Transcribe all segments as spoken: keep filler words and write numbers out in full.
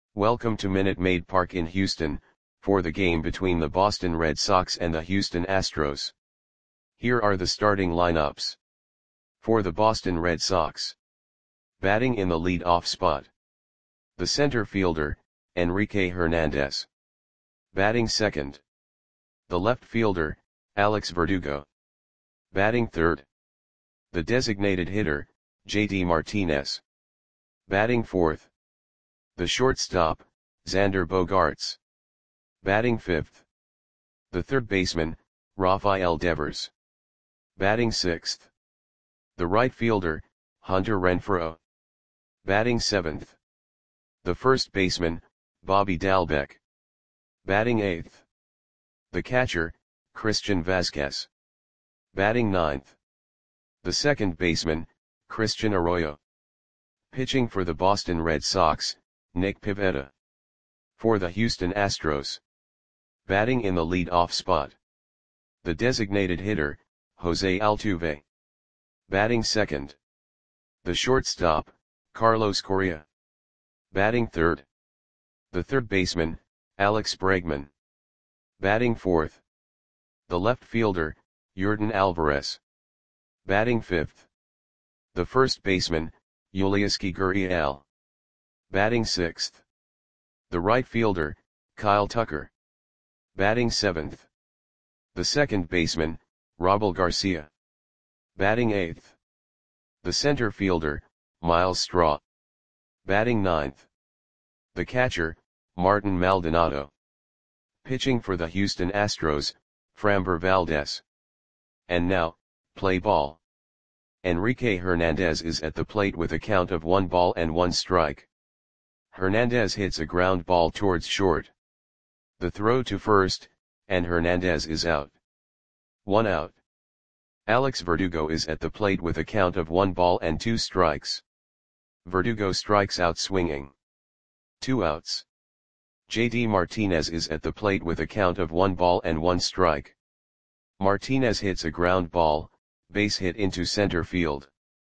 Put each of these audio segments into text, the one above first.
Welcome to Minute Maid Park in Houston, for the game between the Boston Red Sox and the Houston Astros. Here are the starting lineups. For the Boston Red Sox. Batting in the lead-off spot. The center fielder, Enrique Hernandez. Batting second. The left fielder, Alex Verdugo. Batting third. The designated hitter, J D Martinez. Batting fourth. The shortstop, Xander Bogaerts. Batting fifth. The third baseman, Rafael Devers. Batting sixth. The right fielder, Hunter Renfroe. Batting seventh. The first baseman, Bobby Dalbec. Batting eighth. The catcher, Christian Vazquez. Batting ninth. The second baseman, Christian Arroyo. Pitching for the Boston Red Sox, Nick Pivetta. For the Houston Astros. Batting in the lead-off spot. The designated hitter, Jose Altuve. Batting second. The shortstop, Carlos Correa. Batting third. The third baseman, Alex Bregman. Batting fourth. The left fielder, Yordan Alvarez. Batting fifth. The first baseman, Yulieski Gurriel. Batting sixth. The right fielder, Kyle Tucker. Batting seventh. The second baseman, Robel Garcia. Batting eighth. The center fielder, Myles Straw. Batting ninth. The catcher, Martin Maldonado. Pitching for the Houston Astros, Framber Valdez. And now, play ball. Enrique Hernandez is at the plate with a count of one ball and one strike. Hernandez hits a ground ball towards short. The throw to first, and Hernandez is out. One out. Alex Verdugo is at the plate with a count of one ball and two strikes. Verdugo strikes out swinging. Two outs. J D Martinez is at the plate with a count of one ball and one strike. Martinez hits a ground ball, base hit into center field.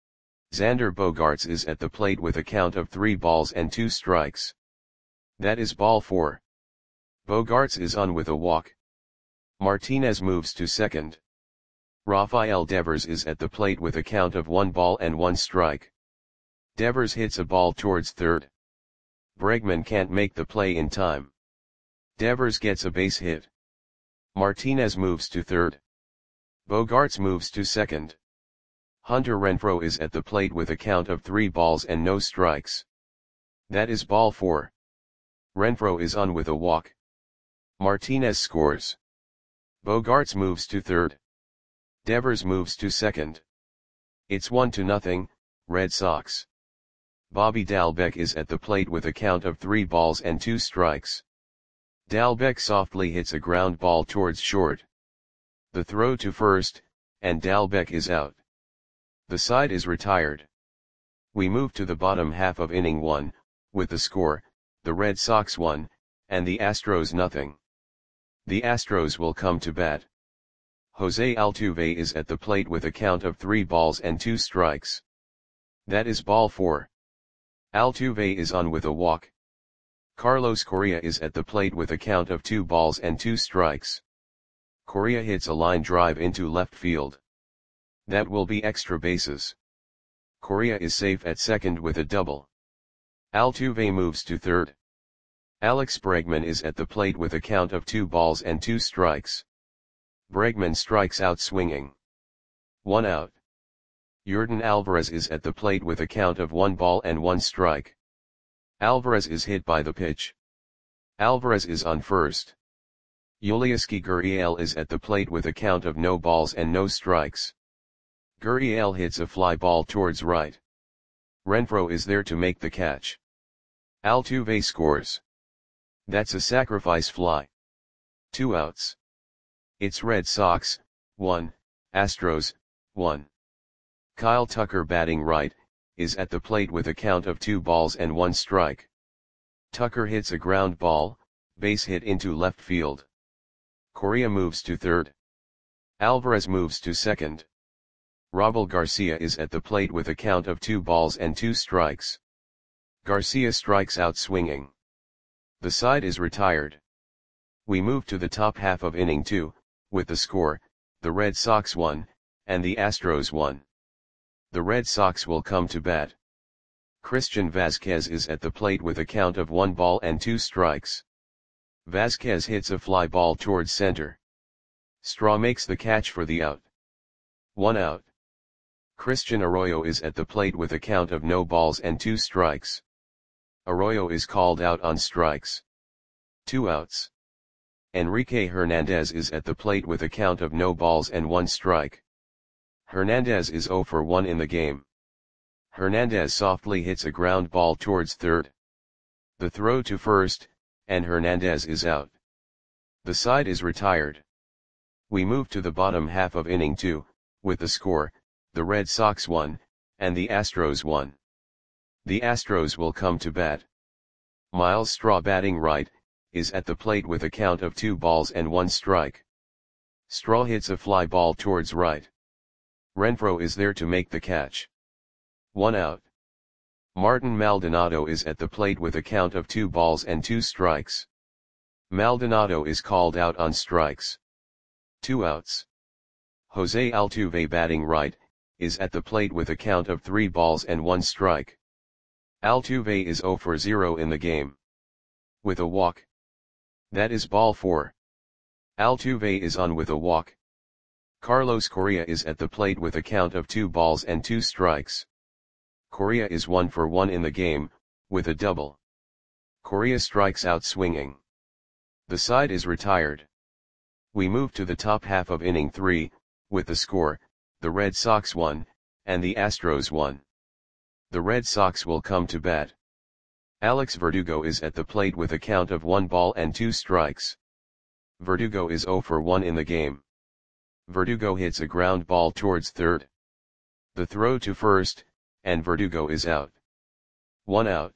Xander Bogaerts is at the plate with a count of three balls and two strikes. That is ball four. Bogaerts is on with a walk. Martinez moves to second. Rafael Devers is at the plate with a count of one ball and one strike. Devers hits a ball towards third. Bregman can't make the play in time. Devers gets a base hit. Martinez moves to third. Bogaerts moves to second. Hunter Renfroe is at the plate with a count of three balls and no strikes. That is ball four. Renfroe is on with a walk. Martinez scores. Bogaerts moves to third. Devers moves to second. It's one to nothing, Red Sox. Bobby Dalbec is at the plate with a count of three balls and two strikes. Dalbec softly hits a ground ball towards short. The throw to first, and Dalbec is out. The side is retired. We move to the bottom half of inning one, with the score, the Red Sox one, and the Astros nothing. The Astros will come to bat. Jose Altuve is at the plate with a count of three balls and two strikes. That is ball four. Altuve is on with a walk. Carlos Correa is at the plate with a count of two balls and two strikes. Correa hits a line drive into left field. That will be extra bases. Correa is safe at second with a double. Altuve moves to third. Alex Bregman is at the plate with a count of two balls and two strikes. Bregman strikes out swinging. One out. Yordan Alvarez is at the plate with a count of one ball and one strike. Alvarez is hit by the pitch. Alvarez is on first. Yulieski Gurriel is at the plate with a count of no balls and no strikes. Gurriel hits a fly ball towards right. Renfroe is there to make the catch. Altuve scores. That's a sacrifice fly. Two outs. It's Red Sox, one, Astros, one. Kyle Tucker batting right, is at the plate with a count of two balls and one strike. Tucker hits a ground ball, base hit into left field. Correa moves to third. Alvarez moves to second. Robel Garcia is at the plate with a count of two balls and two strikes. Garcia strikes out swinging. The side is retired. We move to the top half of inning two, with the score, the Red Sox won, and the Astros won. The Red Sox will come to bat. Christian Vazquez is at the plate with a count of one ball and two strikes. Vazquez hits a fly ball towards center. Straw makes the catch for the out. One out. Christian Arroyo is at the plate with a count of no balls and two strikes. Arroyo is called out on strikes. Two outs. Enrique Hernandez is at the plate with a count of no balls and one strike. Hernandez is zero for one in the game. Hernandez softly hits a ground ball towards third. The throw to first, and Hernandez is out. The side is retired. We move to the bottom half of inning two, with the score, the Red Sox won, and the Astros won. The Astros will come to bat. Miles Straw, batting right, is at the plate with a count of two balls and one strike. Straw hits a fly ball towards right. Renfroe is there to make the catch. One out. Martin Maldonado is at the plate with a count of two balls and two strikes. Maldonado is called out on strikes. Two outs. Jose Altuve, batting right, is at the plate with a count of three balls and one strike. Altuve is zero for zero in the game. With a walk. That is ball four. Altuve is on with a walk. Carlos Correa is at the plate with a count of two balls and two strikes. Correa is one for one in the game, with a double. Correa strikes out swinging. The side is retired. We move to the top half of inning three, with the score, the Red Sox won, and the Astros won. The Red Sox will come to bat. Alex Verdugo is at the plate with a count of one ball and two strikes. Verdugo is zero for one in the game. Verdugo hits a ground ball towards third. The throw to first, and Verdugo is out. One out.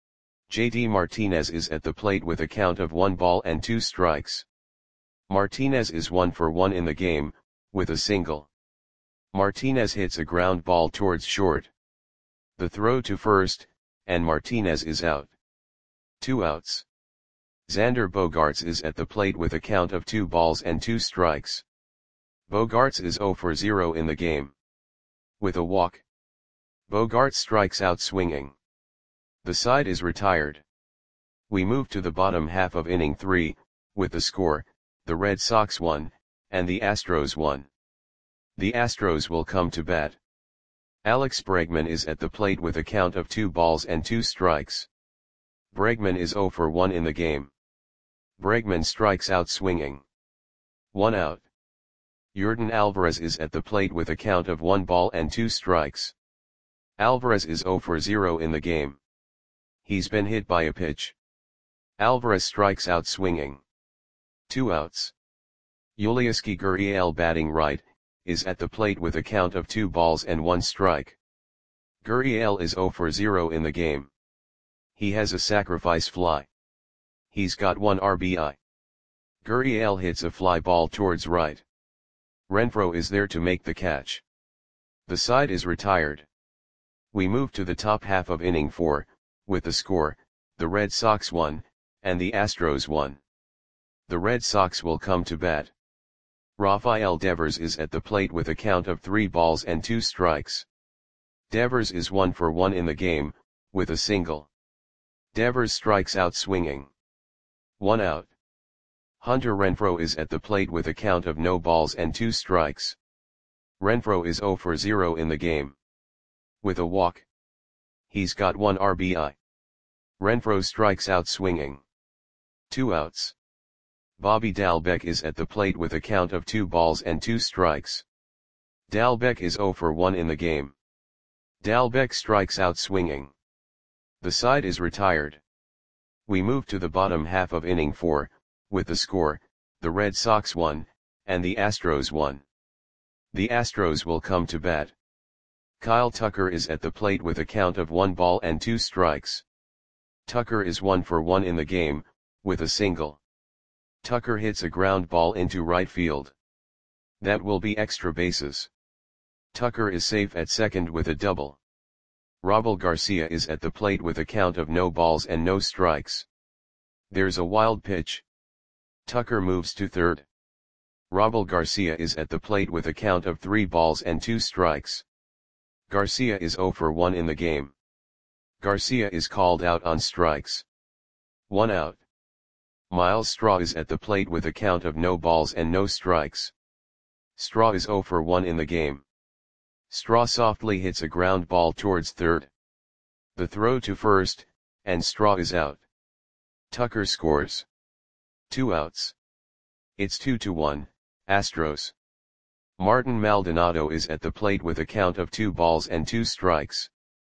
J D Martinez is at the plate with a count of one ball and two strikes. Martinez is one for one in the game, with a single. Martinez hits a ground ball towards short. The throw to first, and Martinez is out. Two outs. Xander Bogaerts is at the plate with a count of two balls and two strikes. Bogaerts is zero for zero in the game. With a walk. Bogaerts strikes out swinging. The side is retired. We move to the bottom half of inning three, with the score, the Red Sox won, and the Astros won. The Astros will come to bat. Alex Bregman is at the plate with a count of two balls and two strikes. Bregman is zero for one in the game. Bregman strikes out swinging. One out. Yordan Alvarez is at the plate with a count of one ball and two strikes. Alvarez is zero for zero in the game. He's been hit by a pitch. Alvarez strikes out swinging. Two outs. Yulieski Gurriel, batting right, is at the plate with a count of two balls and one strike. Gurriel is zero for zero in the game. He has a sacrifice fly. He's got one R B I. Gurriel hits a fly ball towards right. Renfroe is there to make the catch. The side is retired. We move to the top half of inning four, with the score, the Red Sox won, and the Astros won. The Red Sox will come to bat. Rafael Devers is at the plate with a count of three balls and two strikes. Devers is one for one in the game, with a single. Devers strikes out swinging. One out. Hunter Renfroe is at the plate with a count of no balls and two strikes. Renfroe is zero for zero in the game. With a walk. He's got one R B I. Renfroe strikes out swinging. Two outs. Bobby Dalbec is at the plate with a count of two balls and two strikes. Dalbec is zero for one in the game. Dalbec strikes out swinging. The side is retired. We move to the bottom half of inning four, with the score, the Red Sox won, and the Astros won. The Astros will come to bat. Kyle Tucker is at the plate with a count of one ball and two strikes. Tucker is one for one in the game, with a single. Tucker hits a ground ball into right field. That will be extra bases. Tucker is safe at second with a double. Robel Garcia is at the plate with a count of no balls and no strikes. There's a wild pitch. Tucker moves to third. Robel Garcia is at the plate with a count of three balls and two strikes. Garcia is zero for one in the game. Garcia is called out on strikes. One out. Miles Straw is at the plate with a count of no balls and no strikes. Straw is zero for one in the game. Straw softly hits a ground ball towards third. The throw to first, and Straw is out. Tucker scores. Two outs. It's two to one, Astros. Martin Maldonado is at the plate with a count of two balls and two strikes.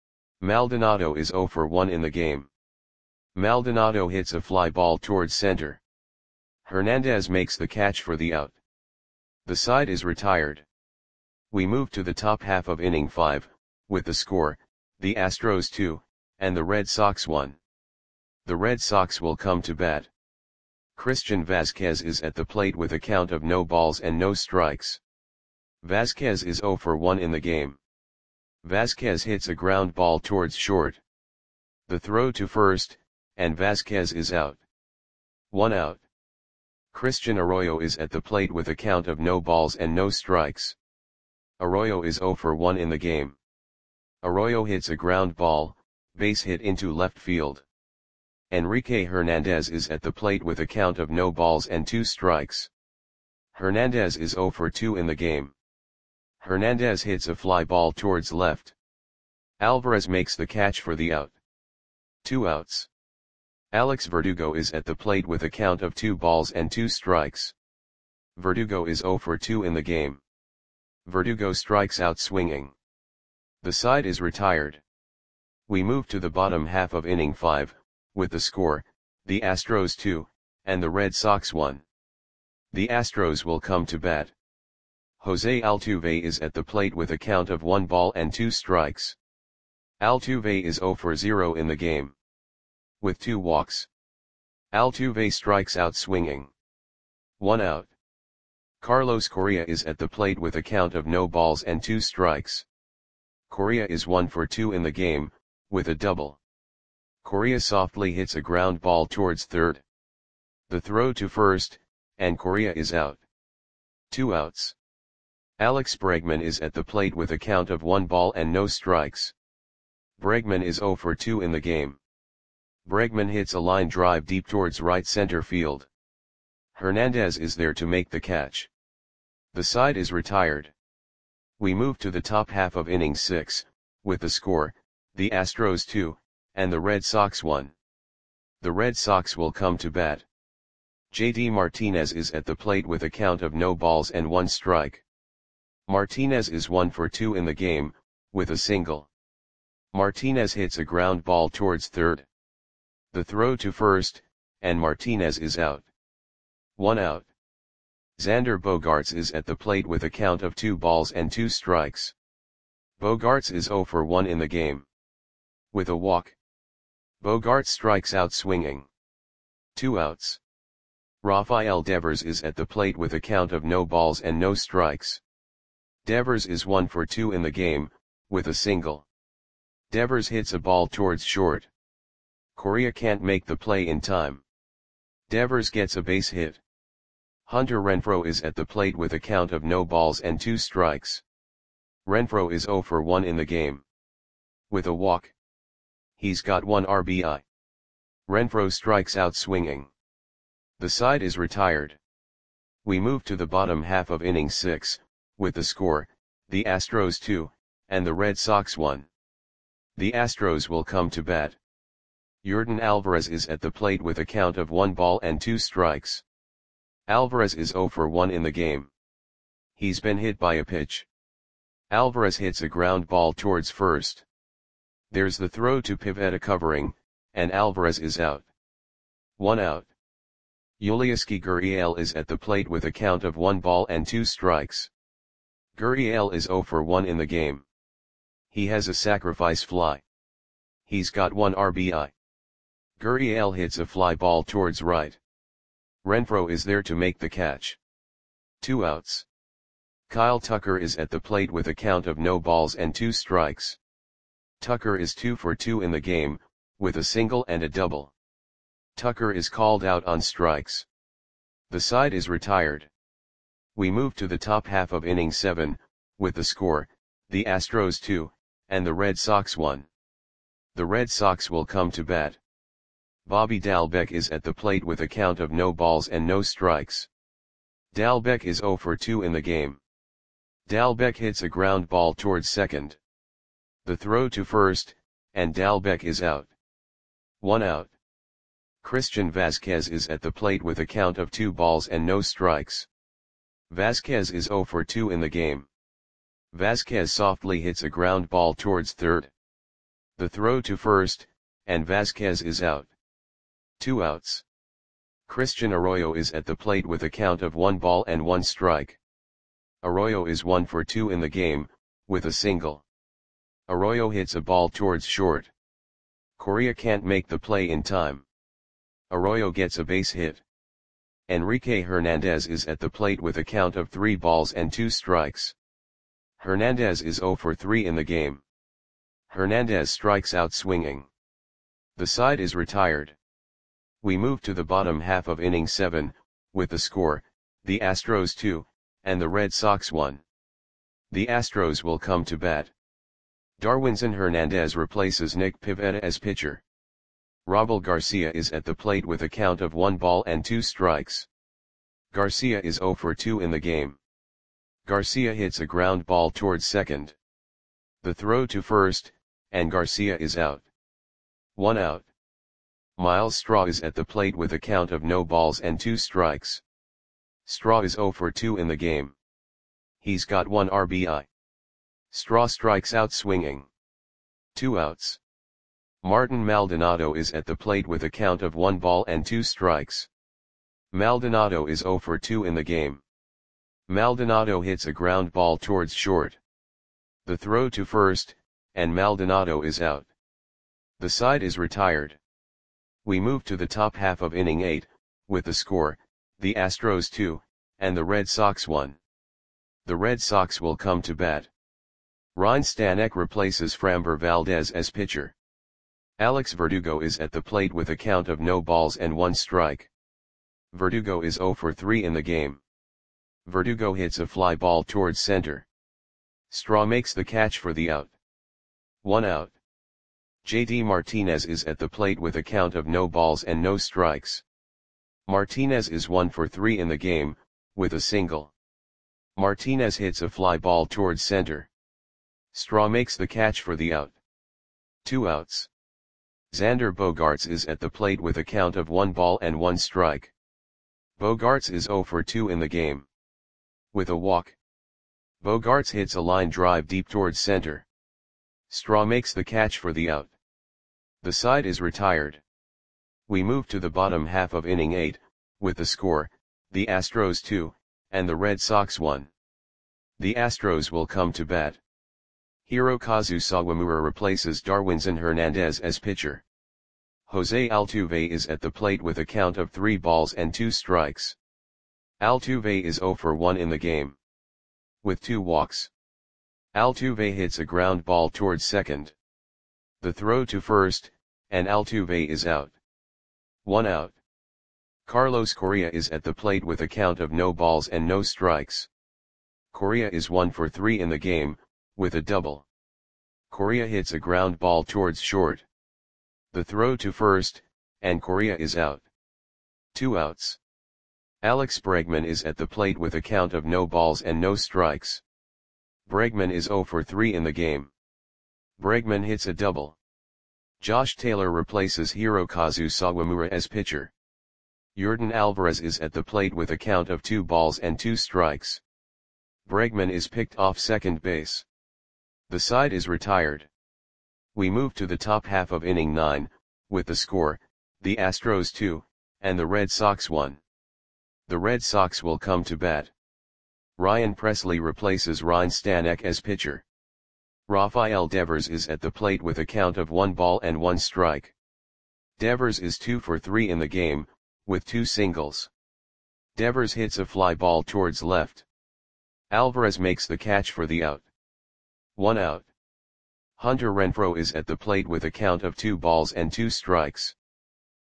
Maldonado is zero for one in the game. Maldonado hits a fly ball towards center. Hernandez makes the catch for the out. The side is retired. We move to the top half of inning five, with the score, the Astros two, and the Red Sox one. The Red Sox will come to bat. Christian Vazquez is at the plate with a count of no balls and no strikes. Vazquez is zero for one in the game. Vazquez hits a ground ball towards short. The throw to first, and Vazquez is out. One out. Christian Arroyo is at the plate with a count of no balls and no strikes. Arroyo is zero for one in the game. Arroyo hits a ground ball, base hit into left field. Enrique Hernandez is at the plate with a count of no balls and two strikes. Hernandez is zero for two in the game. Hernandez hits a fly ball towards left. Alvarez makes the catch for the out. Two outs. Alex Verdugo is at the plate with a count of two balls and two strikes. Verdugo is zero for two in the game. Verdugo strikes out swinging. The side is retired. We move to the bottom half of inning five, with the score, the Astros two, and the Red Sox one. The Astros will come to bat. Jose Altuve is at the plate with a count of one ball and two strikes. Altuve is zero for zero in the game. With two walks. Altuve strikes out swinging. One out. Carlos Correa is at the plate with a count of no balls and two strikes. Correa is one for two in the game, with a double. Correa softly hits a ground ball towards third. The throw to first, and Correa is out. Two outs. Alex Bregman is at the plate with a count of one ball and no strikes. Bregman is zero for two in the game. Bregman hits a line drive deep towards right center field. Hernandez is there to make the catch. The side is retired. We move to the top half of inning six, with the score, the Astros two, and the Red Sox one. The Red Sox will come to bat. J D Martinez is at the plate with a count of no balls and one strike. Martinez is one for two in the game, with a single. Martinez hits a ground ball towards third. The throw to first, and Martinez is out. One out. Xander Bogaerts is at the plate with a count of two balls and two strikes. Bogaerts is zero for one in the game. With a walk. Bogaerts strikes out swinging. Two outs. Rafael Devers is at the plate with a count of no balls and no strikes. Devers is one for two in the game, with a single. Devers hits a ball towards short. Correa can't make the play in time. Devers gets a base hit. Hunter Renfroe is at the plate with a count of no balls and two strikes. Renfroe is zero for one in the game. With a walk. He's got one R B I. Renfroe strikes out swinging. The side is retired. We move to the bottom half of inning six, with the score, the Astros two, and the Red Sox one. The Astros will come to bat. Yordan Alvarez is at the plate with a count of one ball and two strikes. Alvarez is zero for one in the game. He's been hit by a pitch. Alvarez hits a ground ball towards first. There's the throw to Pivetta covering, and Alvarez is out. One out. Yulieski Gurriel is at the plate with a count of one ball and two strikes. Gurriel is zero for one in the game. He has a sacrifice fly. He's got one R B I. Gurriel hits a fly ball towards right. Renfroe is there to make the catch. Two outs. Kyle Tucker is at the plate with a count of no balls and two strikes. Tucker is two for two in the game, with a single and a double. Tucker is called out on strikes. The side is retired. We move to the top half of inning seven, with the score, the Astros two, and the Red Sox one. The Red Sox will come to bat. Bobby Dalbec is at the plate with a count of no balls and no strikes. Dalbec is oh for two in the game. Dalbec hits a ground ball towards second. The throw to first, and Dalbec is out. One out. Christian Vazquez is at the plate with a count of two balls and no strikes. Vazquez is oh for two in the game. Vazquez softly hits a ground ball towards third. The throw to first, and Vazquez is out. Two outs. Christian Arroyo is at the plate with a count of one ball and one strike. Arroyo is one for two in the game, with a single. Arroyo hits a ball towards short. Correa can't make the play in time. Arroyo gets a base hit. Enrique Hernandez is at the plate with a count of three balls and two strikes. Hernandez is oh for three in the game. Hernandez strikes out swinging. The side is retired. We move to the bottom half of inning seven, with the score, the Astros two, and the Red Sox one. The Astros will come to bat. Darwinzon Hernandez replaces Nick Pivetta as pitcher. Robel Garcia is at the plate with a count of one ball and two strikes. Garcia is oh for two in the game. Garcia hits a ground ball towards second. The throw to first, and Garcia is out. One out. Miles Straw is at the plate with a count of no balls and two strikes. Straw is oh for two in the game. He's got one R B I. Straw strikes out swinging. Two outs. Martin Maldonado is at the plate with a count of one ball and two strikes. Maldonado is oh for two in the game. Maldonado hits a ground ball towards short. The throw to first, and Maldonado is out. The side is retired. We move to the top half of inning eight, with the score, the Astros two, and the Red Sox one. The Red Sox will come to bat. Ryan Stanek replaces Framber Valdez as pitcher. Alex Verdugo is at the plate with a count of no balls and one strike. Verdugo is oh for three in the game. Verdugo hits a fly ball towards center. Straw makes the catch for the out. One out. J D Martinez is at the plate with a count of no balls and no strikes. Martinez is one for three in the game, with a single. Martinez hits a fly ball towards center. Straw makes the catch for the out. Two outs. Xander Bogaerts is at the plate with a count of one ball and one strike. Bogaerts is oh for two in the game. With a walk. Bogaerts hits a line drive deep towards center. Straw makes the catch for the out. The side is retired. We move to the bottom half of inning eight, with the score, the Astros two, and the Red Sox one. The Astros will come to bat. Hirokazu Sawamura replaces Darwinzon Hernandez as pitcher. Jose Altuve is at the plate with a count of three balls and two strikes. Altuve is oh for one in the game. With two walks. Altuve hits a ground ball towards second. The throw to first, and Altuve is out. One out. Carlos Correa is at the plate with a count of no balls and no strikes. Correa is one for three in the game, with a double. Correa hits a ground ball towards short. The throw to first, and Correa is out. Two outs. Alex Bregman is at the plate with a count of no balls and no strikes. Bregman is oh for three in the game. Bregman hits a double. Josh Taylor replaces Hirokazu Sawamura as pitcher. Yordan Alvarez is at the plate with a count of two balls and two strikes. Bregman is picked off second base. The side is retired. We move to the top half of inning nine, with the score, the Astros two, and the Red Sox one. The Red Sox will come to bat. Ryan Presley replaces Ryan Stanek as pitcher. Rafael Devers is at the plate with a count of one ball and one strike. Devers is two for three in the game, with two singles. Devers hits a fly ball towards left. Alvarez makes the catch for the out. One out. Hunter Renfroe is at the plate with a count of two balls and two strikes.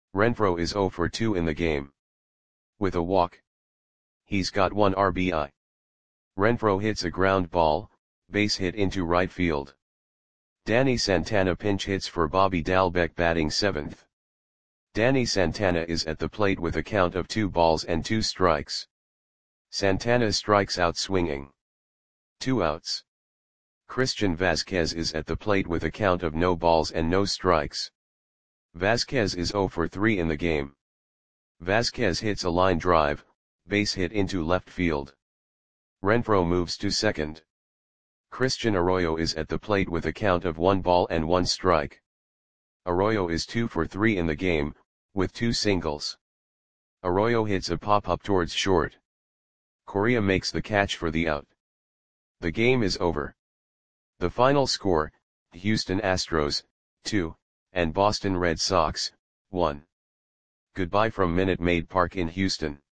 Renfroe is zero for two in the game. With a walk. He's got one R B I. Renfroe hits a ground ball, base hit into right field. Danny Santana pinch hits for Bobby Dalbec batting seventh. Danny Santana is at the plate with a count of two balls and two strikes. Santana strikes out swinging. Two outs. Christian Vazquez is at the plate with a count of no balls and no strikes. Vazquez is zero for three in the game. Vazquez hits a line drive, base hit into left field. Renfroe moves to second. Christian Arroyo is at the plate with a count of one ball and one strike. Arroyo is two for three in the game, with two singles. Arroyo hits a pop-up towards short. Correa makes the catch for the out. The game is over. The final score, Houston Astros, two, and Boston Red Sox, one. Goodbye from Minute Maid Park in Houston.